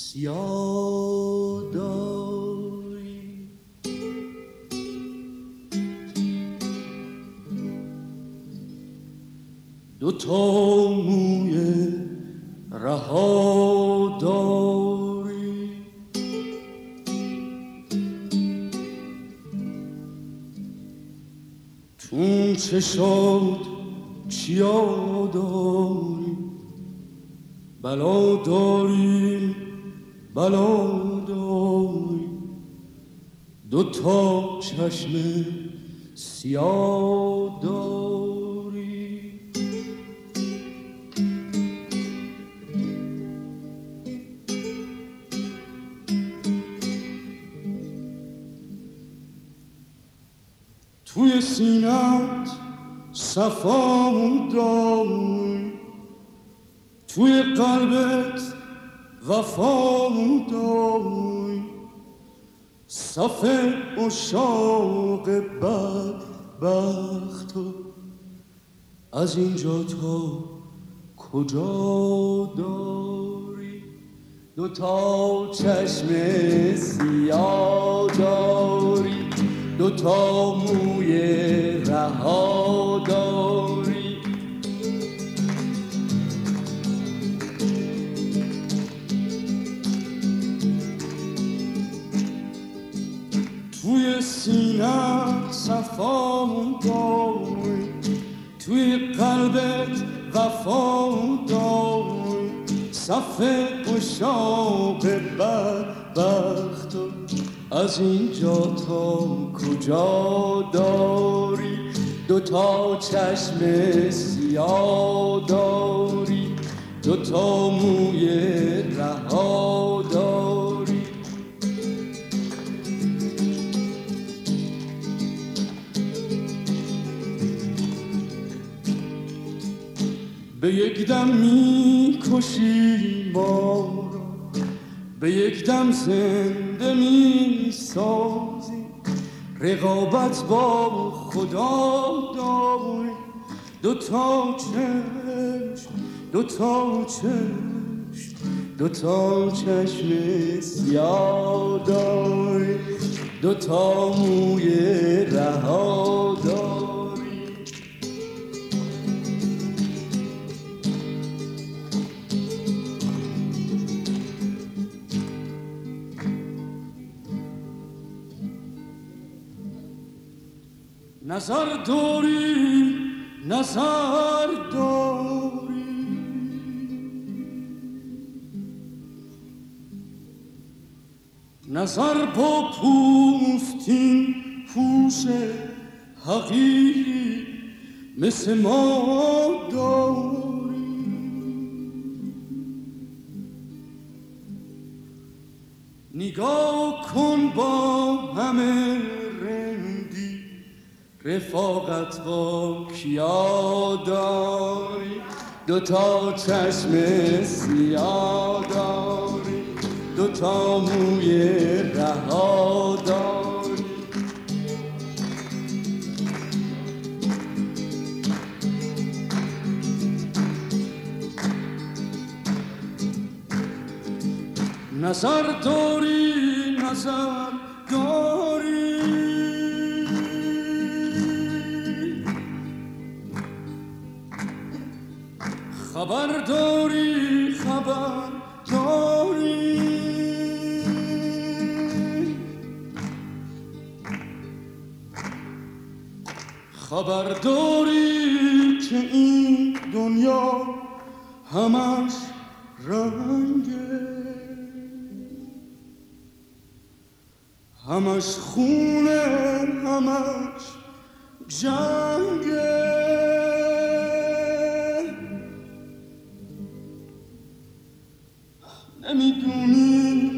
سیاه داری. دوتا موی رها داری، تون چشات چیا داری، بلا داری بلا داری. دوتا چشم سیاه داری. توی سینت صفا داری، توی قلبت وفا داری. صف عشاق بدبخت از اینجا تا کجا داری. دوتا چشم سیاه داری، دوتا موی رها داری. توی سینه‌ت صفا داری، توی قلبت وفا داری. صف عشاق بدبخت از اینجا تا کجا داری. دوتا چشم سیاه داری، دوتا موی رها داری. به یک دم می‌کشی ما را، به یک دم زنده می‌سازی. رقابت با خدا داری، دوتا چشم دوتا چشم دوتا چشم سیاه داری، دوتا موی رها داری. نظر داری نظر داری، نظر با پوستین پوش حقیقی مثل ما داری. نگاه کن با همه رفاقت با کیا داری. دوتا چشم سیاه داری، دوتا موی رها داری. نظر داری نظر داری، خبر داری خبر داری. خبر داری که این دنیا همش رنگه، همش خونه همش جنگه. نمیدونی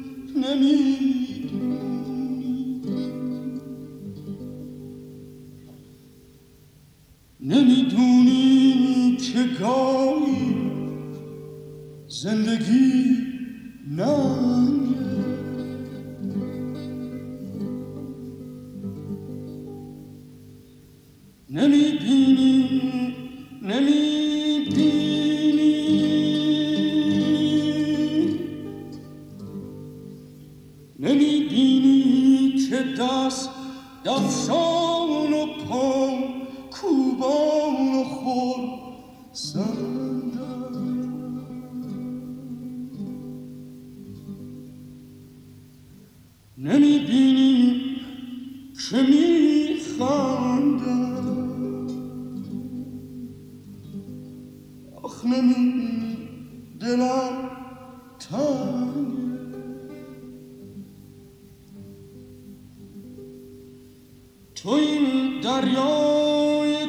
نمیدونی که گاهی زندگی ننگه. نمیبینی دفشان و پا کوبان و خور سندم نمی بینی که می خندم آخ نمی بینی دلم تنگه تو این دریای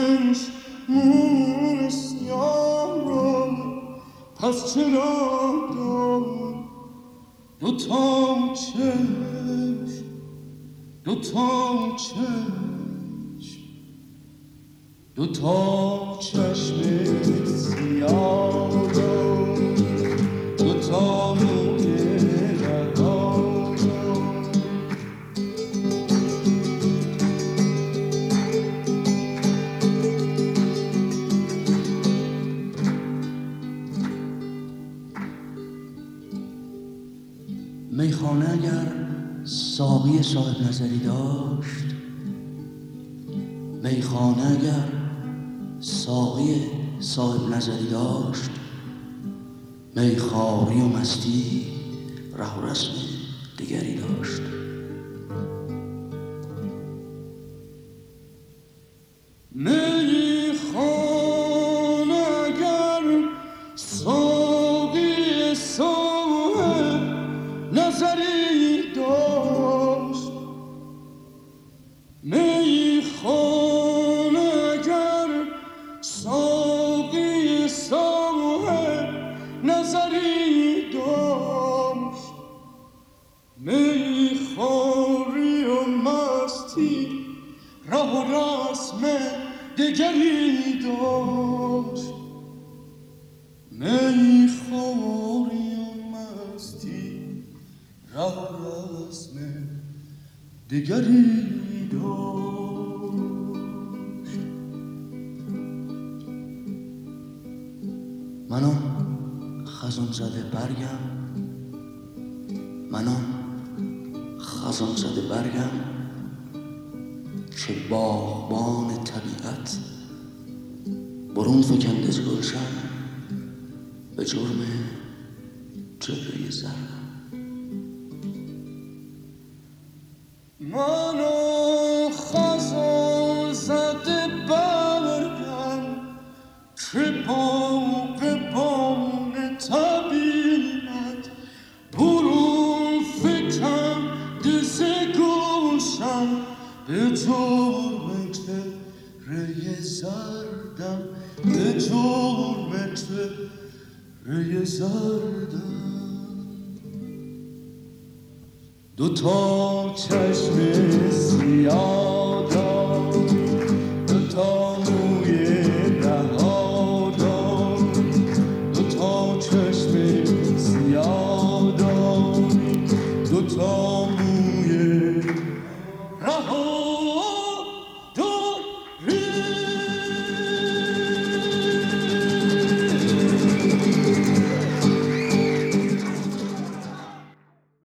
چشمون سیاه را پس چرا داری دوتا چشم دوتا چشم سیاه را دوتا موی رها را میخانه اگر ساقی صاحب نظری داشت، میخانه اگر ساقی صاحب نظری داشت، میخواری و مستی ره و رسم دیگری داشت. میخانه اگر ساقی صاحب نظری داشت، میخانه اگر ساقی صاحب نظری داشت، میخواری و مستی ره و رسم دگری داشت. میخواری و مستی ره و رسم دگری داشت. من آن خزان زده برگم، من آن خزان زده برگم که باغبان طبیعت برون فکند از گلشن به جرم جبهه زرم. من خزان زده برگم که باغبان طبیعت برون فکند ز گلشن به جرم چهره زردم، به جرم چهره زردم. دوتا چشم سیاه